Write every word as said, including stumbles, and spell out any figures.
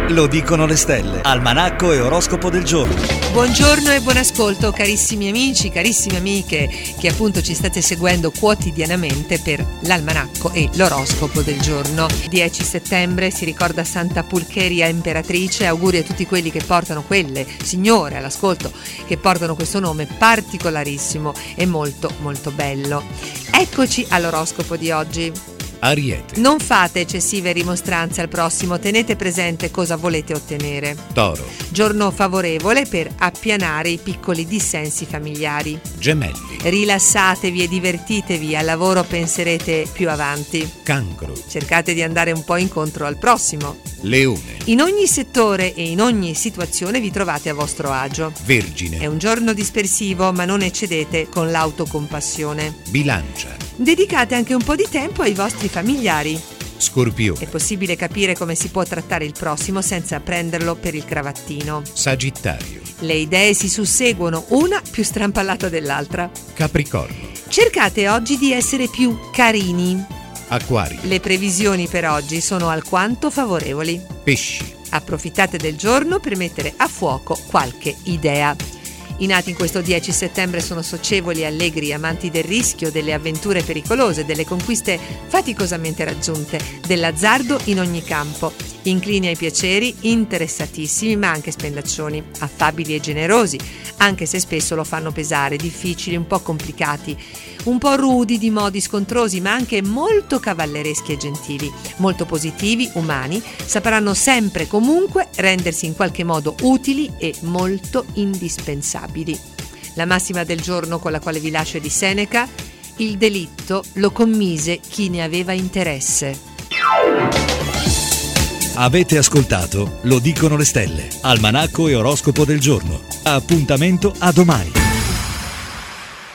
Lo dicono le stelle. Almanacco e oroscopo del giorno. Buongiorno e buon ascolto carissimi amici, carissime amiche che appunto ci state seguendo quotidianamente per l'almanacco e l'oroscopo del giorno. dieci settembre si ricorda Santa Pulcheria Imperatrice. Auguri a tutti quelli che portano, quelle signore all'ascolto che portano questo nome particolarissimo e molto molto bello. Eccoci all'oroscopo di oggi. Ariete. Non fate eccessive rimostranze al prossimo, tenete presente cosa volete ottenere. Toro. Giorno favorevole per appianare i piccoli dissensi familiari. Gemelli. Rilassatevi e divertitevi, al lavoro penserete più avanti. Cancro. Cercate di andare un po' incontro al prossimo. Leone. In ogni settore e in ogni situazione vi trovate a vostro agio. Vergine. È un giorno dispersivo, ma non eccedete con l'autocompassione. Bilancia. Dedicate anche un po' di tempo ai vostri familiari. Scorpione. È possibile capire come si può trattare il prossimo senza prenderlo per il cravattino. Sagittario. Le idee si susseguono, una più strampallata dell'altra. Capricorno. Cercate oggi di essere più carini. Acquario. Le previsioni per oggi sono alquanto favorevoli. Pesci. Approfittate del giorno per mettere a fuoco qualche idea. I nati in questo dieci settembre sono socievoli, allegri, amanti del rischio, delle avventure pericolose, delle conquiste faticosamente raggiunte, dell'azzardo in ogni campo. Inclini ai piaceri, interessatissimi ma anche spendaccioni, affabili e generosi, anche se spesso lo fanno pesare, difficili, un po' complicati, un po' rudi, di modi scontrosi, ma anche molto cavallereschi e gentili, molto positivi, umani, sapranno sempre comunque rendersi in qualche modo utili e molto indispensabili. La massima del giorno con la quale vi lascio è di Seneca: il delitto lo commise chi ne aveva interesse. Avete ascoltato Lo dicono le stelle. Almanacco e oroscopo del giorno. Appuntamento a domani.